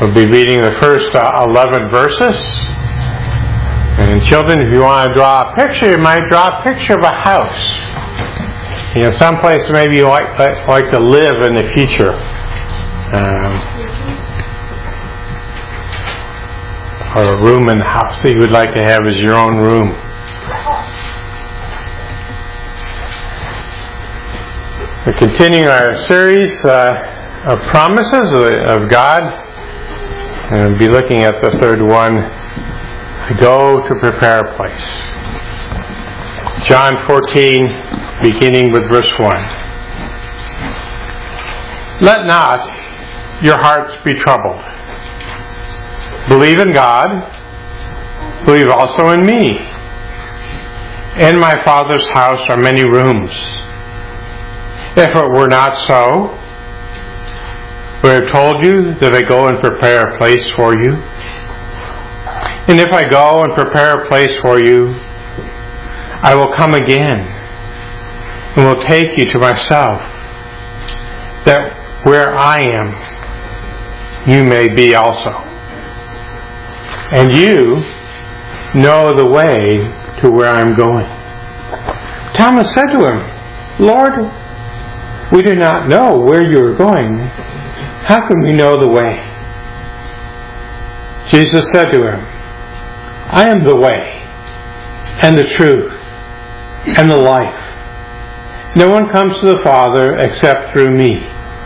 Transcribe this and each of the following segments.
We'll be reading the first 11 verses. And children, if you want to draw a picture, you might draw a picture of a house. Someplace maybe you like to live in the future. Or a room in the house that you would like to have as your own room. We're continuing our series of promises of God. And we'll be looking at the third one. Go to prepare a place. John 14, beginning with verse 1. Let not your hearts be troubled. Believe in God. Believe also in me. In my Father's house are many rooms. If it were not so, I would have told you that I go and prepare a place for you. And if I go and prepare a place for you, I will come again and will take you to myself, that where I am, you may be also. And you know the way to where I'm going. Thomas said to him, Lord, we do not know where you are going. How can we know the way? Jesus said to him, I am the way, and the truth, and the life. No one comes to the Father except through me.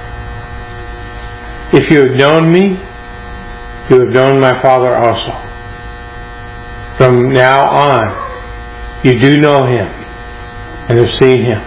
If you have known me, you have known my Father also. From now on, you do know him, and have seen him.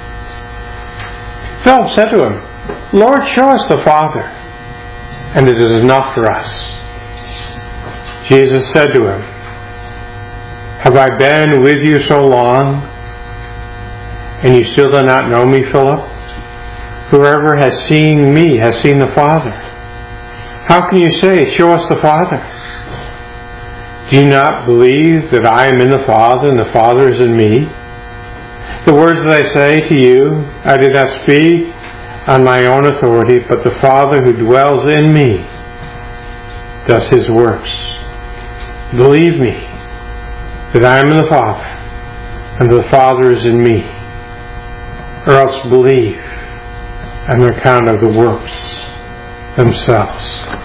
Philip said to him, Lord, show us the Father, and it is enough for us. Jesus said to him, have I been with you so long, and you still do not know me, Philip? Whoever has seen me has seen the Father. How can you say, show us the Father? Do you not believe that I am in the Father, and the Father is in me? The words that I say to you, I did not speak on my own authority, but the Father who dwells in me does his works. Believe me that I am in the Father, and the Father is in me. Or else believe on the account of the works themselves.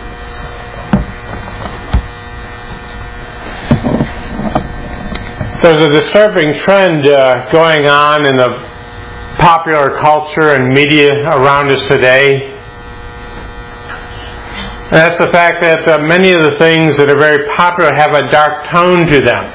There's a disturbing trend going on in the popular culture and media around us today. And that's the fact that many of the things that are very popular have a dark tone to them.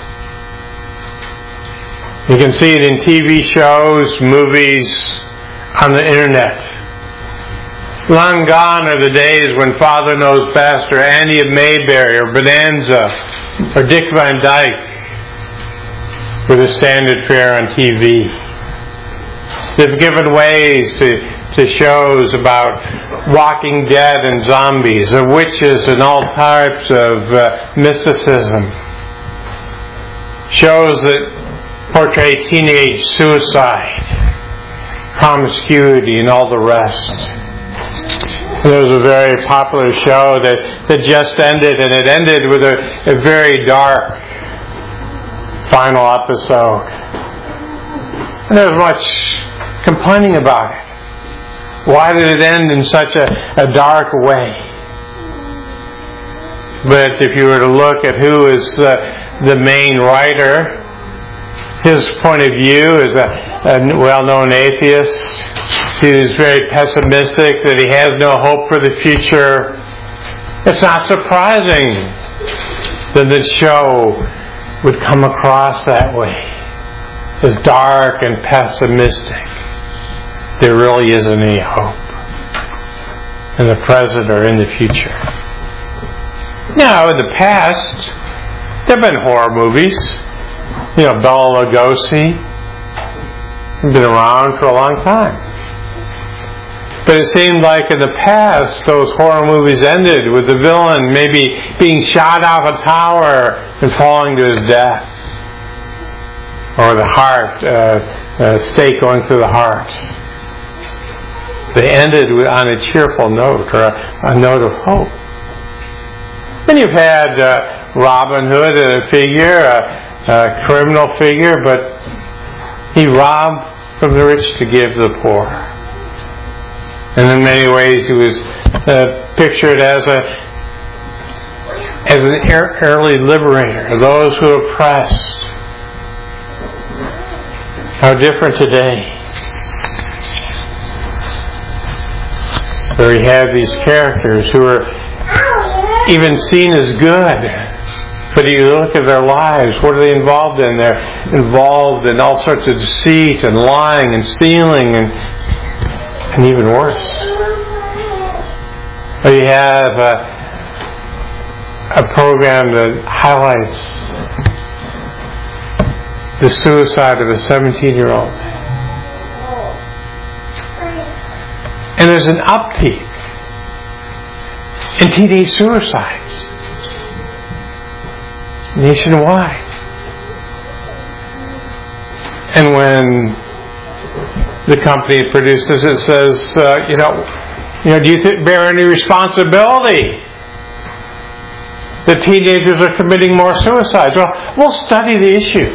You can see it in TV shows, movies, on the internet. Long gone are the days when Father Knows Best or Andy of Mayberry or Bonanza or Dick Van Dyke were the standard fare on TV. They've given ways to shows about Walking Dead and zombies, of witches and all types of mysticism. Shows that portray teenage suicide, promiscuity, and all the rest. There was a very popular show that just ended, and it ended with a very dark final episode. And there was much complaining about it. Why did it end in such a dark way? But if you were to look at who is the main writer, his point of view is a well-known atheist who's very pessimistic, that he has no hope for the future. It's not surprising that the show would come across that way, as dark and pessimistic. There really isn't any hope in the present or in the future. Now, in the past, there have been horror movies. Bela Lugosi has been around for a long time. But it seemed like in the past, those horror movies ended with the villain maybe being shot off a tower and falling to his death. Or the heart, a stake going through the heart. They ended on a cheerful note, or a note of hope. And you've had Robin Hood, a figure, a criminal figure, but he robbed from the rich to give to the poor. And in many ways he was pictured as an early liberator of those who are oppressed. How different today. Where we have these characters who are even seen as good. But you look at their lives, what are they involved in? They're involved in all sorts of deceit and lying and stealing and even worse. Or you have a program that highlights the suicide of a 17-year-old. And there's an uptick in teenage suicides nationwide. And when the company produces it, says, do you bear any responsibility that teenagers are committing more suicides? Well, we'll study the issue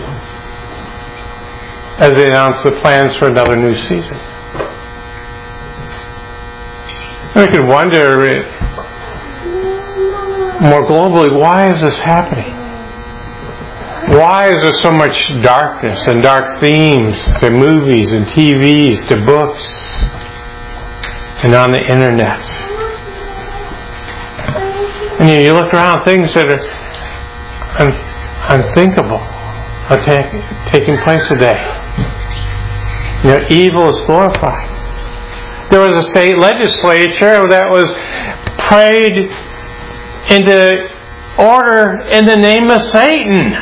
as they announce the plans for another new season. We could wonder more globally, why is this happening? Why is there so much darkness and dark themes to movies and TVs, to books, and on the internet? And you look around, things that are unthinkable are taking place today. Evil is glorified. There was a state legislature that was prayed into order in the name of Satan.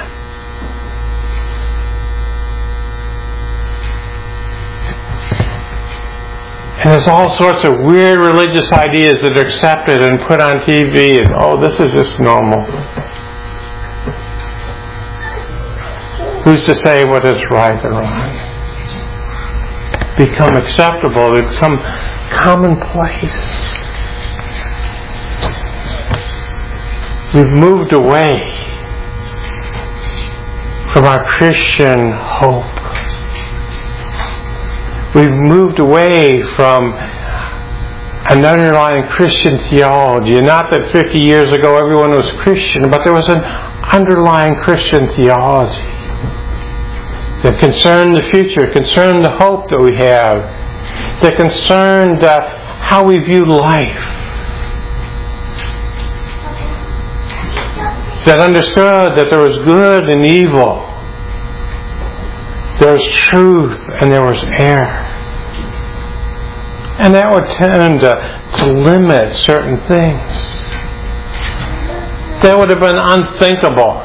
And there's all sorts of weird religious ideas that are accepted and put on TV, and this is just normal. Who's to say what is right or wrong? Become acceptable, they become commonplace. We've moved away from our Christian hope. We've moved away from an underlying Christian theology. And not that 50 years ago everyone was Christian, but there was an underlying Christian theology that concerned the future, concerned the hope that we have, that concerned how we view life, that understood that there was good and evil, there was truth and there was error. And that would tend to limit certain things. That would have been unthinkable.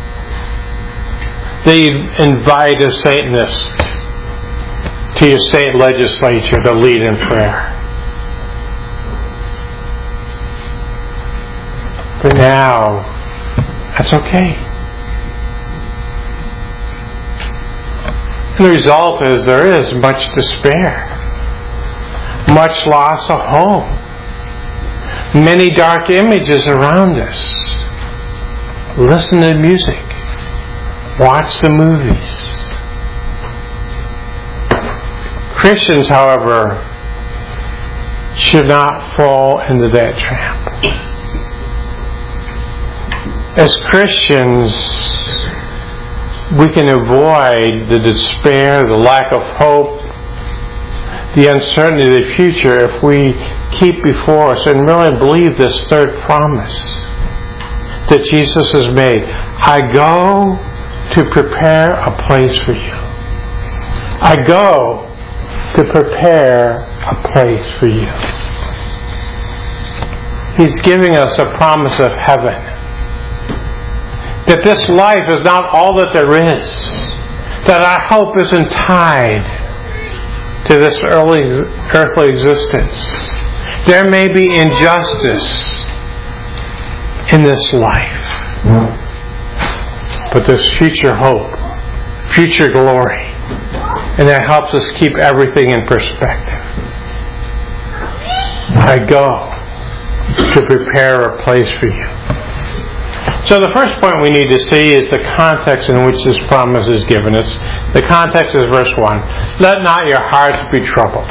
They invite a Satanist to your state legislature to lead in prayer. But now, that's okay. And the result is there is much despair, much loss of hope, many dark images around us. Listen to music. Watch the movies. Christians, however, should not fall into that trap. As Christians, we can avoid the despair, the lack of hope, the uncertainty of the future if we keep before us and really believe this third promise that Jesus has made. I go to prepare a place for you. I go to prepare a place for you. He's giving us a promise of heaven. That this life is not all that there is. That our hope isn't tied to this earthly existence. There may be injustice in this life. But there's future hope, future glory. And that helps us keep everything in perspective. I go to prepare a place for you. So the first point we need to see is the context in which this promise is given us. The context is verse 1. Let not your hearts be troubled.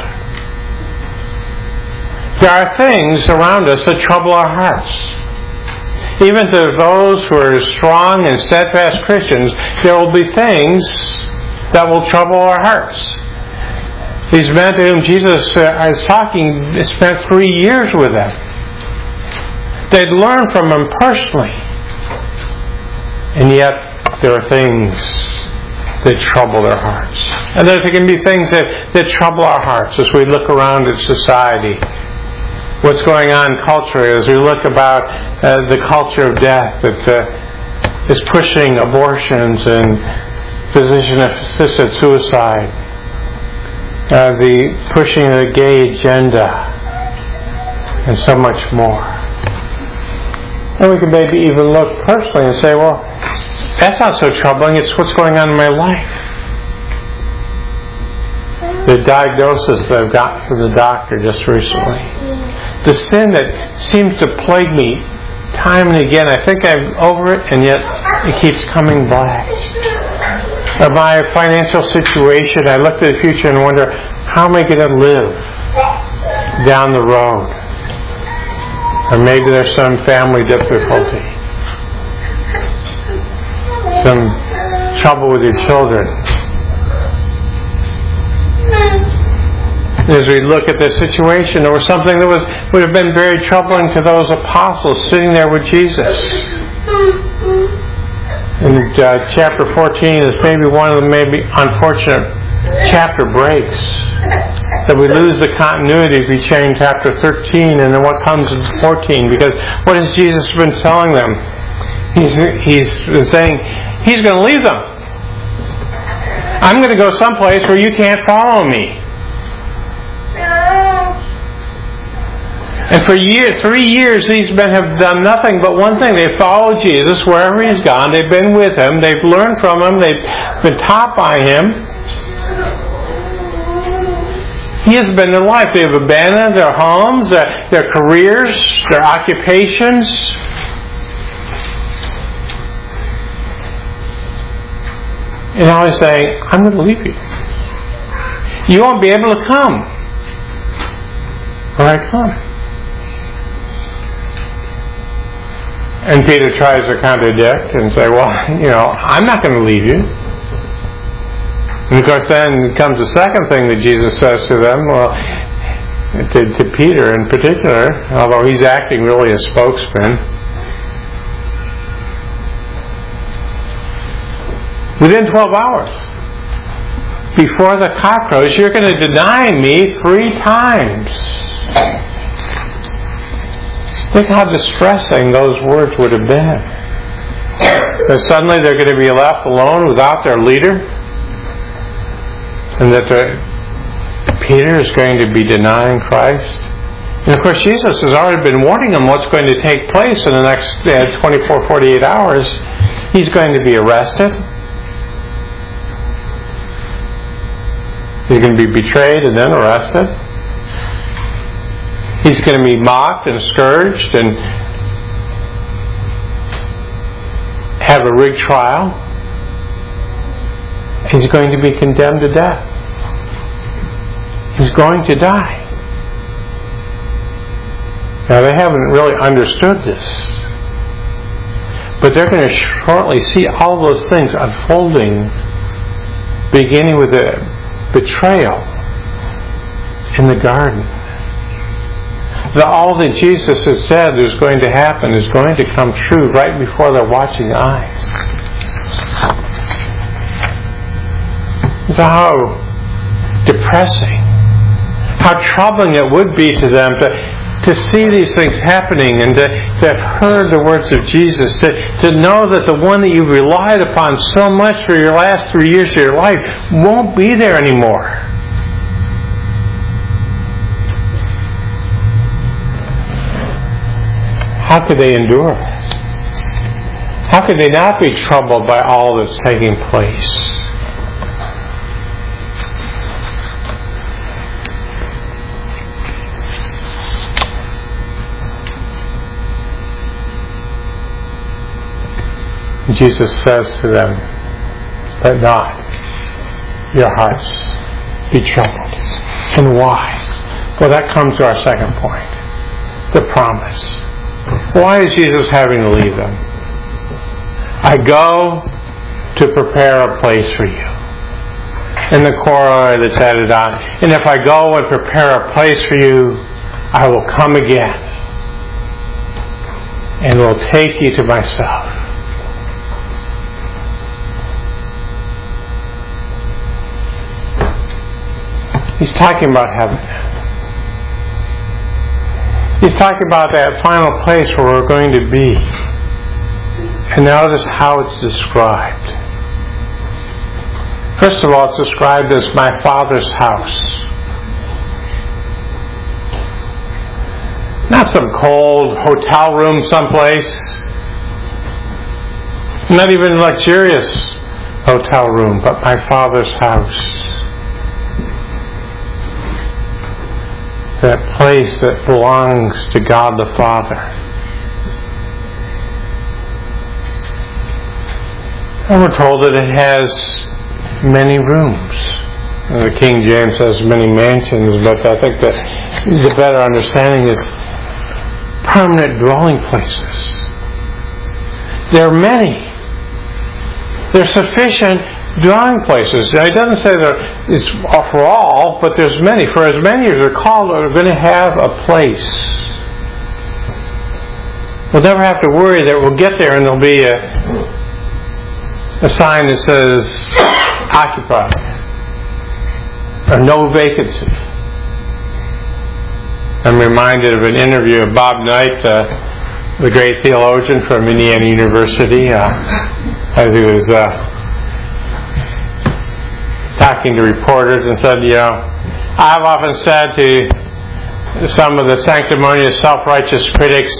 There are things around us that trouble our hearts. Even to those who are strong and steadfast Christians, there will be things that will trouble our hearts. These men to whom Jesus is talking spent 3 years with them. They'd learned from him personally. And yet, there are things that trouble their hearts. And there can be things that trouble our hearts as we look around at society. What's going on culturally, as we look about the culture of death that is pushing abortions and physician-assisted suicide, the pushing of the gay agenda, and so much more. And we can maybe even look personally and say, well, that's not so troubling, it's what's going on in my life. The diagnosis that I've gotten from the doctor just recently. The sin that seems to plague me time and again. I think I'm over it, and yet it keeps coming back. Or my financial situation, I look to the future and wonder, how am I going to live down the road? Or maybe there's some family difficulty. Some trouble with your children. As we look at this situation, there was something that would have been very troubling to those apostles sitting there with Jesus. In chapter 14 is maybe one of the maybe unfortunate chapter breaks. That we lose the continuity between chapter 13 and then what comes in 14. Because what has Jesus been telling them? He's been saying, He's going to leave them. I'm going to go someplace where you can't follow me. And for 3 years, these men have done nothing but one thing. They've followed Jesus wherever He's gone. They've been with Him. They've learned from Him. They've been taught by Him. He has been their life. They've abandoned their homes, their careers, their occupations. And now He's saying, I'm going to leave you. You won't be able to come where I come. And Peter tries to contradict and say, well, I'm not going to leave you. And of course then comes the second thing that Jesus says to them, to Peter in particular, although he's acting really as spokesman. Within 12 hours, before the cock crows, you're going to deny me 3 times. Think how distressing those words would have been. That suddenly they're going to be left alone without their leader. And that Peter is going to be denying Christ. And of course Jesus has already been warning them what's going to take place in the next 24, 48 hours. He's going to be arrested. He's going to be betrayed and then arrested. He's going to be mocked and scourged and have a rigged trial. He's going to be condemned to death. He's going to die. Now they haven't really understood this. But they're going to shortly see all those things unfolding, beginning with the betrayal in the garden. That all that Jesus has said is going to happen is going to come true right before their watching eyes. So how depressing, how troubling it would be to them to see these things happening and to have heard the words of Jesus, to know that the one that you've relied upon so much for your last 3 years of your life won't be there anymore. How could they endure? How could they not be troubled by all that's taking place? Jesus says to them, "Let not your hearts be troubled." And why? Well, that comes to our second point, the promise. Why is Jesus having to leave them? "I go to prepare a place for you." And the corollary that's added on, "And if I go and prepare a place for you, I will come again and will take you to myself." He's talking about heaven. He's talking about that final place where we're going to be. And notice how it's described. First of all, it's described as my Father's house. Not some cold hotel room someplace. Not even a luxurious hotel room, but my Father's house. That place that belongs to God the Father. And we're told that it has many rooms. The King James has many mansions, but I think that the better understanding is permanent dwelling places. There are many. There are sufficient dwelling places. Now, it doesn't say that it's for all, but there's many. For as many as are called are going to have a place. We'll never have to worry that we'll get there and there'll be a sign that says occupied or no vacancy. I'm reminded of an interview of Bob Knight, the great theologian from Indiana University, as he was talking to reporters and said, "I've often said to some of the sanctimonious, self-righteous critics,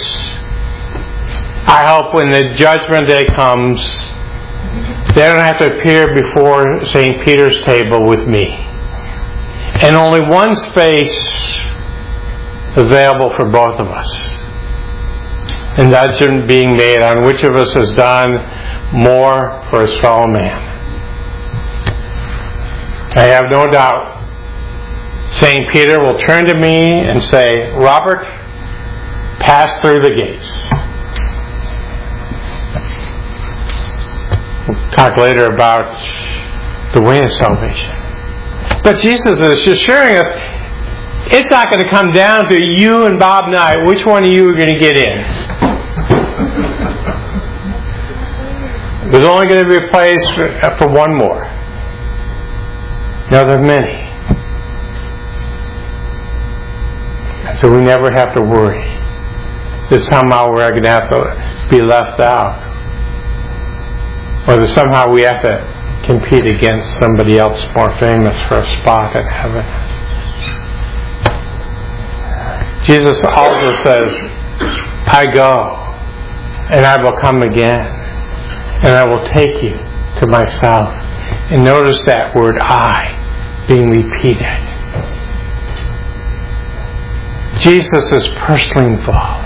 I hope when the judgment day comes, they don't have to appear before St. Peter's table with me. And only one space available for both of us. And judgment being made on which of us has done more for his fellow man." I have no doubt St. Peter will turn to me and say, "Robert, pass through the gates." We'll talk later about the way of salvation. But Jesus is assuring us it's not going to come down to you and Bob and I, which one of you are going to get in. There's only going to be a place for one more. Now there are many. So we never have to worry that somehow we're going to have to be left out. Or that somehow we have to compete against somebody else more famous for a spot in heaven. Jesus also says, "I go, and I will come again, and I will take you to myself." And notice that word "I" being repeated. Jesus is personally involved.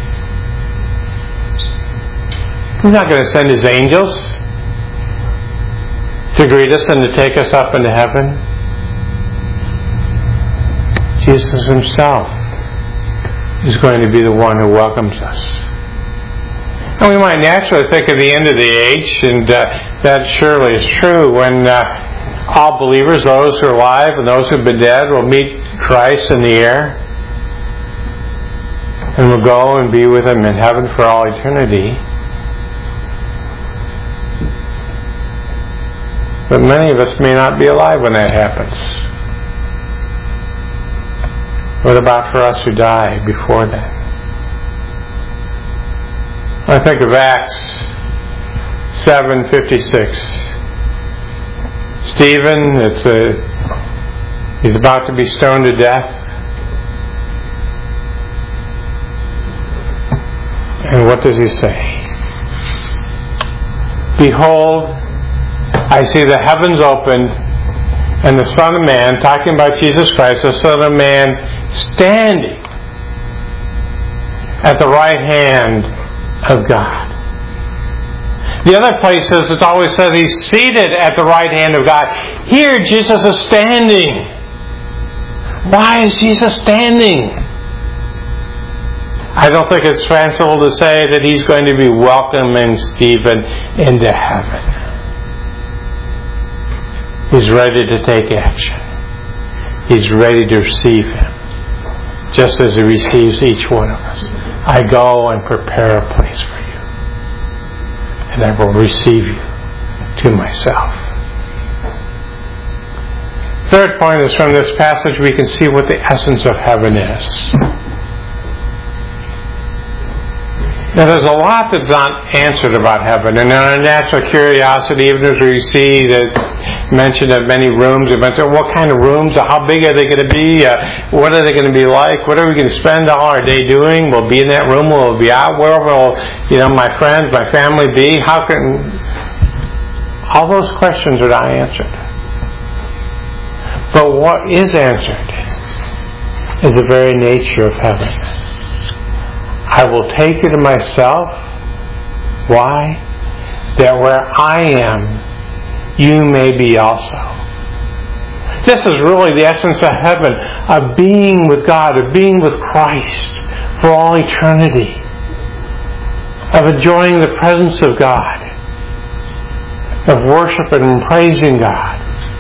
He's not going to send his angels to greet us and to take us up into heaven. Jesus himself is going to be the one who welcomes us. And we might naturally think of the end of the age, and that surely is true, when all believers, those who are alive and those who have been dead, will meet Christ in the air and will go and be with him in heaven for all eternity. But many of us may not be alive when that happens. What about for us who die before then? I think of Acts 7:56. Stephen, he's about to be stoned to death. And what does he say? "Behold, I see the heavens opened, and the Son of Man," talking about Jesus Christ, the Son of Man, "standing at the right hand of God." The other places it always says He's seated at the right hand of God. Here Jesus is standing. Why is Jesus standing? I don't think it's fanciful to say that He's going to be welcoming Stephen into heaven. He's ready to take action. He's ready to receive him, just as He receives each one of us. I go and prepare a place for you, and I will receive you to myself. Third point is, from this passage we can see what the essence of heaven is. Now, there's a lot that's not answered about heaven, and in our natural curiosity, even as we see that mention of many rooms, we mention what kind of rooms, how big are they going to be, what are they going to be like, what are we going to spend all our day doing? We'll be in that room, we'll be out, where will my friends, my family be? How can all those questions are not answered? But what is answered is the very nature of heaven. I will take you to myself. Why? That where I am, you may be also. This is really the essence of heaven, of being with God, of being with Christ for all eternity, of enjoying the presence of God, of worshiping and praising God.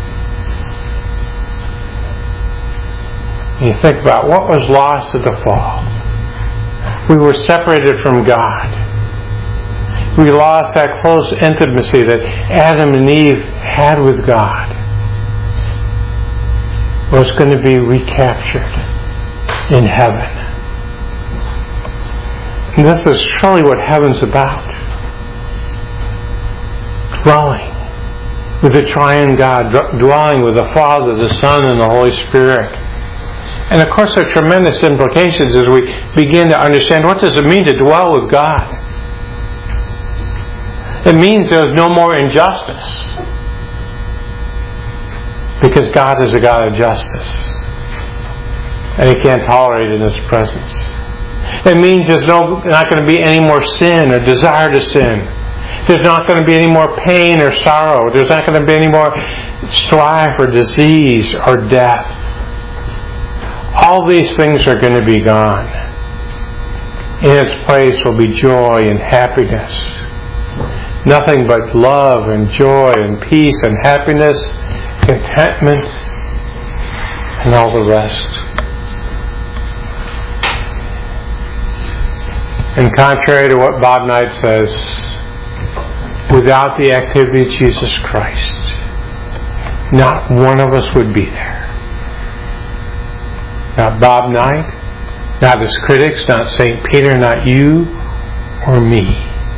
And you think about what was lost at the fall. We were separated from God. We lost that close intimacy that Adam and Eve had with God. Was going to be recaptured in heaven. And this is truly what heaven's about. Dwelling with the triune God, dwelling with the Father, the Son, and the Holy Spirit. And of course there are tremendous implications as we begin to understand what does it mean to dwell with God. It means there's no more injustice. Because God is a God of justice. And He can't tolerate it in His presence. It means there's not going to be any more sin or desire to sin. There's not going to be any more pain or sorrow. There's not going to be any more strife or disease or death. All these things are going to be gone. In its place will be joy and happiness. Nothing but love and joy and peace and happiness, contentment, and all the rest. And contrary to what Bob Knight says, without the activity of Jesus Christ, not one of us would be there. Not Bob Knight, not his critics, not St. Peter, not you or me.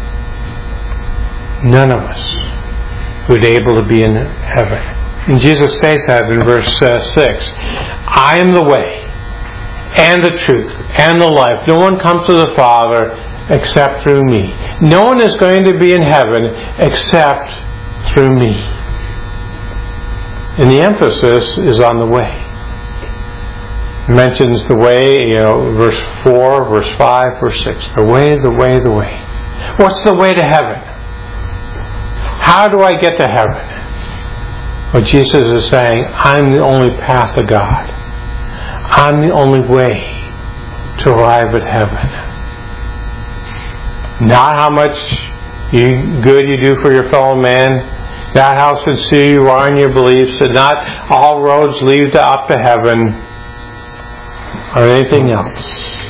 None of us would be able to be in heaven. And Jesus states that in verse 6. I am the way and the truth and the life. No one comes to the Father except through me. No one is going to be in heaven except through me. And the emphasis is on the way. Mentions the way, verse 4, verse 5, verse 6. The way, the way, the way. What's the way to heaven? How do I get to heaven? Well, Jesus is saying, I'm the only path to God. I'm the only way to arrive at heaven. Not how much good you do for your fellow man, not how sincere you are in your beliefs, and not all roads lead up to heaven, or anything else.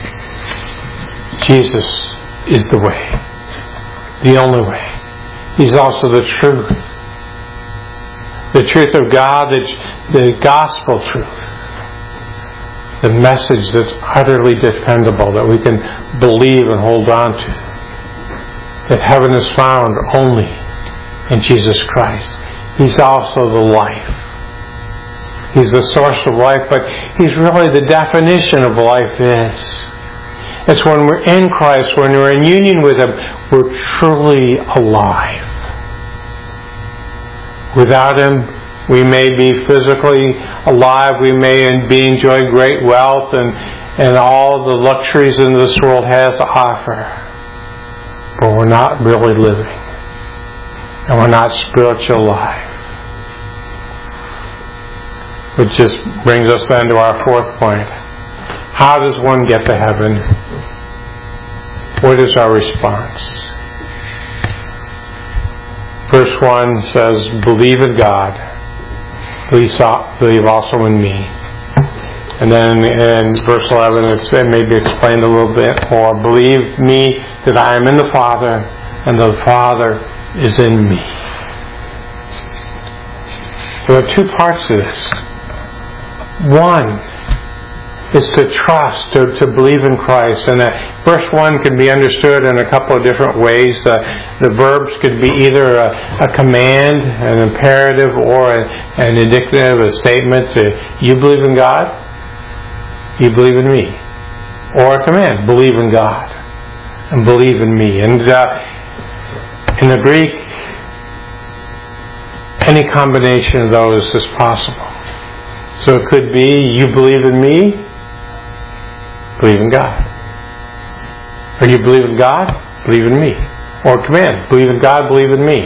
Jesus is the way. The only way. He's also the truth. The truth of God, the gospel truth. The message that's utterly dependable, that we can believe and hold on to. That heaven is found only in Jesus Christ. He's also the life. He's the source of life, but He's really the definition of life is. It's when we're in Christ, when we're in union with Him, we're truly alive. Without Him, we may be physically alive, we may be enjoying great wealth and all the luxuries that this world has to offer. But we're not really living. and we're not spiritually alive. Which just brings us then to our fourth point. How does one get to heaven? What is our response? Verse 1 says, believe in God. Believe also in me. And then in verse 11 it's maybe explained a little bit more. Believe me that I am in the Father and the Father is in me. There are two parts to this. One is to trust, to believe in Christ. And verse 1 can be understood in a couple of different ways. The verbs could be either a command, an imperative, or an indicative, a statement. You believe in God, you believe in me. Or a command, believe in God and believe in me. And in the Greek, any combination of those is possible. So it could be, you believe in me, believe in God. Or you believe in God, believe in me. Or command, believe in God, believe in me.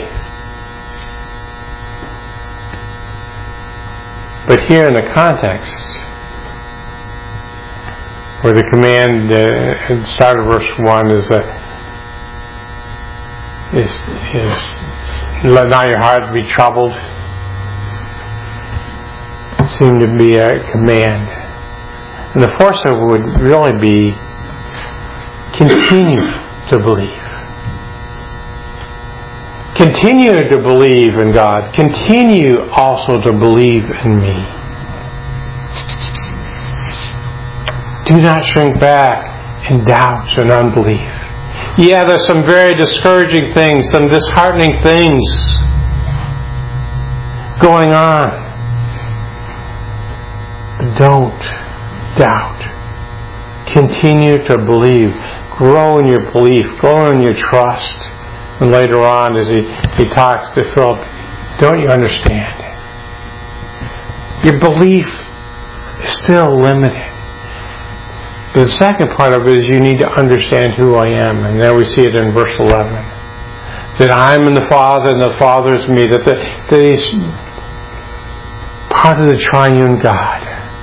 But here in the context, where the command at the start of verse 1 is let not your heart be troubled, it seemed to be a command. And the force of it would really be continue to believe. Continue to believe in God. Continue also to believe in me. Do not shrink back in doubts and unbelief. Yeah, there's some very discouraging things, some disheartening things going on. But don't doubt. Continue to believe. Grow in your belief. Grow in your trust. And later on, as he talks to Philip, don't you understand? Your belief is still limited. The second part of it is you need to understand who I am. And there we see it in verse 11. That I'm in the Father and the Father is me. That He's part of the triune God.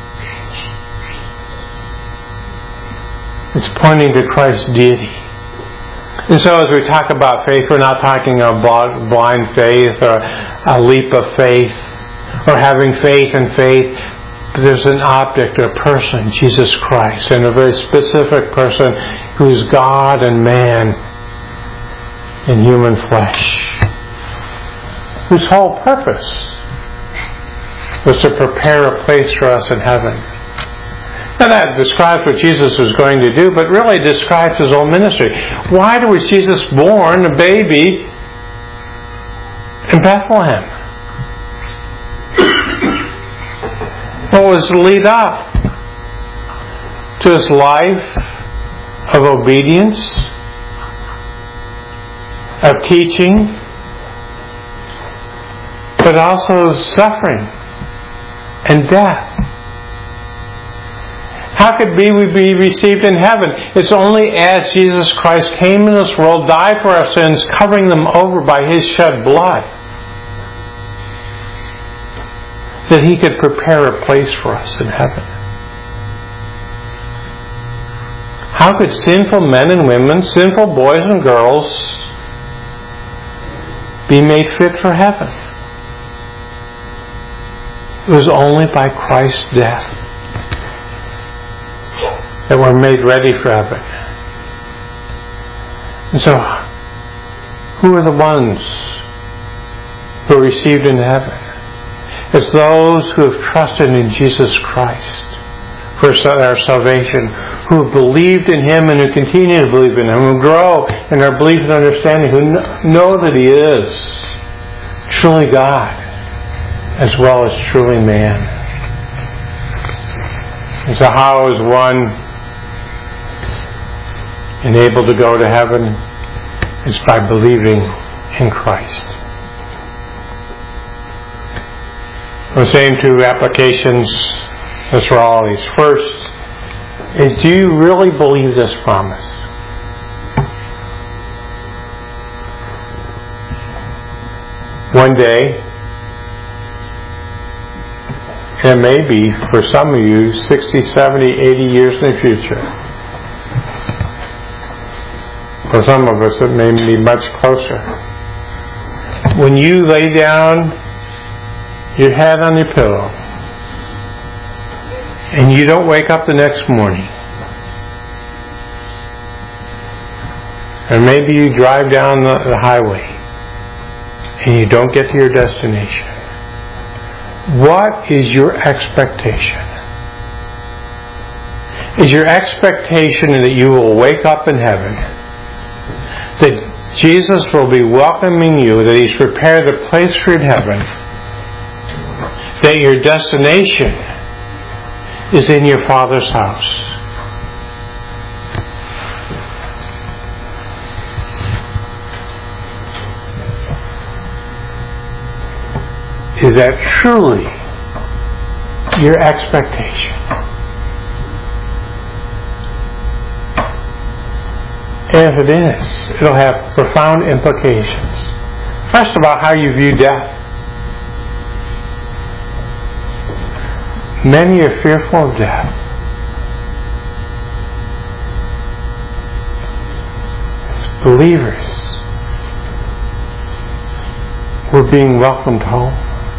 It's pointing to Christ's deity. And so as we talk about faith, we're not talking about blind faith or a leap of faith or having faith in faith. But there's an object, a person, Jesus Christ, and a very specific person who's God and man in human flesh, whose whole purpose was to prepare a place for us in heaven. Now that describes what Jesus was going to do, but really describes His own ministry. Why was Jesus born, a baby, in Bethlehem? What was the lead up to His life of obedience, of teaching, but also suffering and death? How could we be received in heaven? It's only as Jesus Christ came in this world, died for our sins, covering them over by His shed blood, that He could prepare a place for us in heaven. How could sinful men and women, sinful boys and girls, be made fit for heaven? It was only by Christ's death that we're made ready for heaven. And so, who are the ones who are received into heaven? It's those who have trusted in Jesus Christ for our salvation, who have believed in Him and who continue to believe in Him, who grow in their belief and understanding, who know that He is truly God as well as truly man. And so how is one enabled to go to heaven? It's by believing in Christ. The same two applications as for all these. First is, do you really believe this promise? One day, it may be, for some of you, 60, 70, 80 years in the future. For some of us, it may be much closer. When you lay down your head on your pillow and you don't wake up the next morning, or maybe you drive down the highway and you don't get to your destination, what is your expectation? Is your expectation that you will wake up in heaven, that Jesus will be welcoming you, that He's prepared a place for you in heaven, that your destination is in your Father's house? Is that truly your expectation? And if it is, it'll have profound implications. First of all, how you view death. Many are fearful of death. As believers, we're being welcomed home.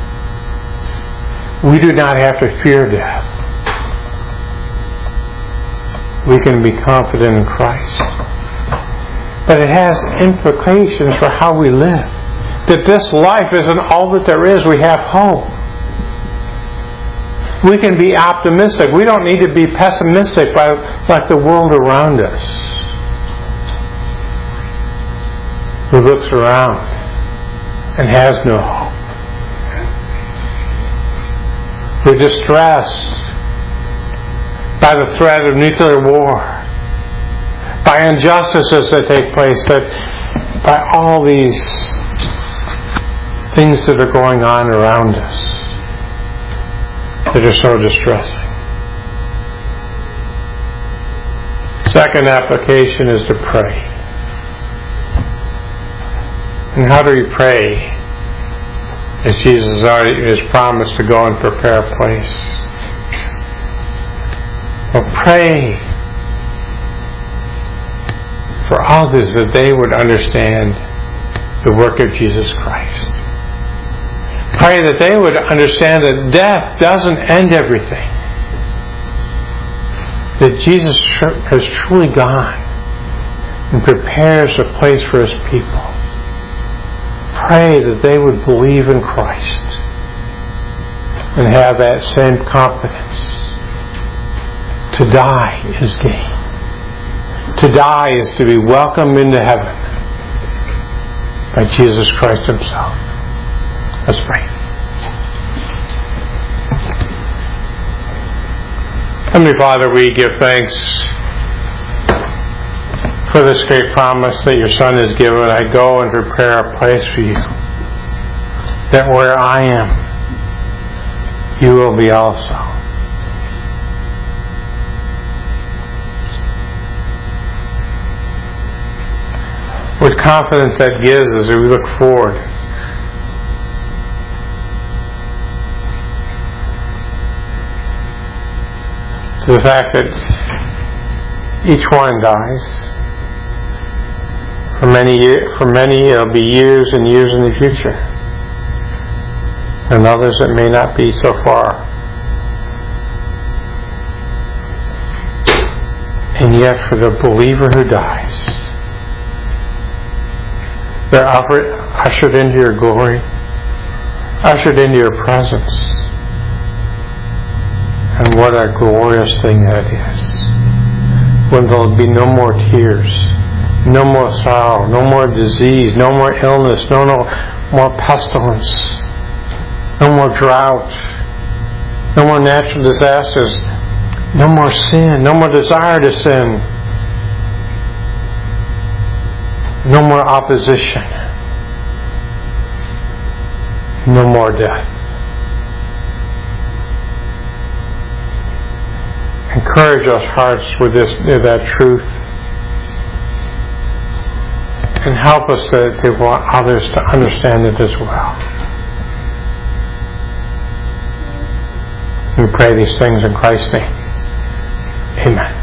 We do not have to fear death. We can be confident in Christ. But it has implications for how we live. That this life isn't all that there is. We have hope. We can be optimistic. We don't need to be pessimistic like the world around us, who looks around and has no hope. We're distressed by the threat of nuclear war, by injustices that take place, by all these things that are going on around us that are so distressing. Second application is to pray. And how do we pray? As Jesus has promised to go and prepare a place. Well, pray for others that they would understand the work of Jesus Christ. Pray that they would understand that death doesn't end everything. That Jesus has truly gone and prepares a place for His people. Pray that they would believe in Christ and have that same confidence. To die is gain. To die is to be welcomed into heaven by Jesus Christ Himself. Let's pray. Heavenly Father, we give thanks for this great promise that your Son has given. I go and prepare a place for you, that where I am, you will be also. What confidence that gives as we look forward to the fact that each one dies. For many, it'll be years and years in the future. And others, it may not be so far. And yet, for the believer who dies, they're ushered into your glory, ushered into your presence. And what a glorious thing that is. When there'll be no more tears, no more sorrow, no more disease, no more illness, no more pestilence, no more drought, no more natural disasters, no more sin, no more desire to sin, no more opposition, no more death. Encourage our hearts with that truth, and help us to want others to understand it as well. We pray these things in Christ's name. Amen.